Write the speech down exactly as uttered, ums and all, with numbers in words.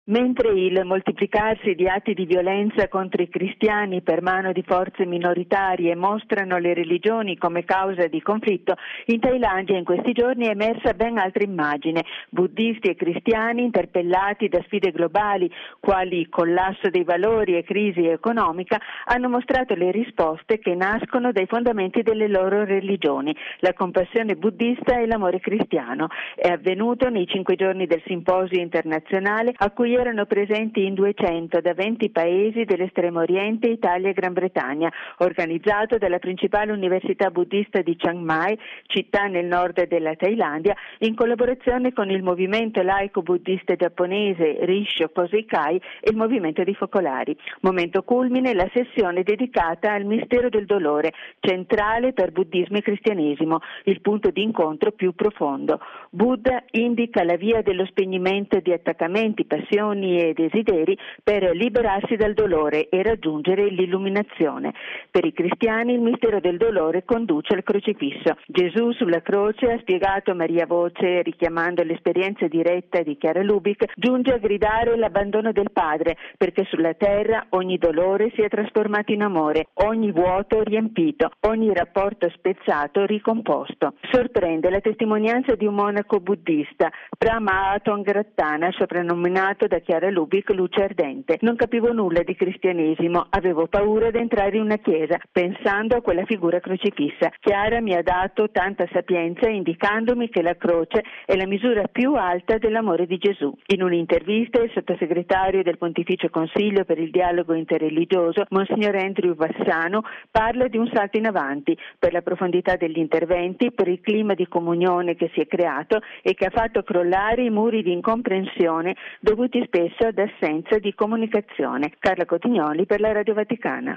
Mentre il moltiplicarsi di atti di violenza contro i cristiani per mano di forze minoritarie mostrano le religioni come causa di conflitto, in Thailandia in questi giorni è emersa ben altra immagine. Buddisti e cristiani interpellati da sfide globali quali collasso dei valori e crisi economica hanno mostrato le risposte che nascono dai fondamenti delle loro religioni, la compassione buddista e l'amore cristiano. È avvenuto nei cinque giorni del simposio internazionale a cui erano presenti in duecento da venti paesi dell'estremo oriente, Italia e Gran Bretagna, organizzato dalla principale università buddista di Chiang Mai, città nel nord della Thailandia, in collaborazione con il movimento laico buddista giapponese Rissho Kosekai e il movimento dei focolari. Momento culmine la sessione dedicata al mistero del dolore, centrale per buddismo e cristianesimo, il punto di incontro più profondo. Buddha indica la via dello spegnimento di attaccamenti, passioni e desideri per liberarsi dal dolore e raggiungere l'illuminazione. Per i cristiani il mistero del dolore conduce al crocifisso. Gesù sulla croce, ha spiegato Maria Voce richiamando l'esperienza diretta di Chiara Lubick, giunge a gridare l'abbandono del Padre, perché sulla terra ogni dolore si è trasformato in amore, ogni vuoto riempito, ogni rapporto spezzato ricomposto. Sorprende la testimonianza di un monaco buddista, Prama Atongrattana, soprannominato da Chiara Lubick luce ardente. Non capivo nulla di cristianesimo, avevo paura di entrare in una chiesa, pensando a quella figura crocifissa. Chiara mi ha dato tanta sapienza indicandomi che la croce è la misura più alta dell'amore di Gesù. In un'intervista il sottosegretario del Pontificio Consiglio per il dialogo interreligioso, Monsignor Andrew Vassano, parla di un salto in avanti per la profondità degli interventi, per il clima di comunione che si è creato e che ha fatto crollare i muri di incomprensione dovuti spesso ad assenza di comunicazione. Carla Cotignoli per la Radio Vaticana.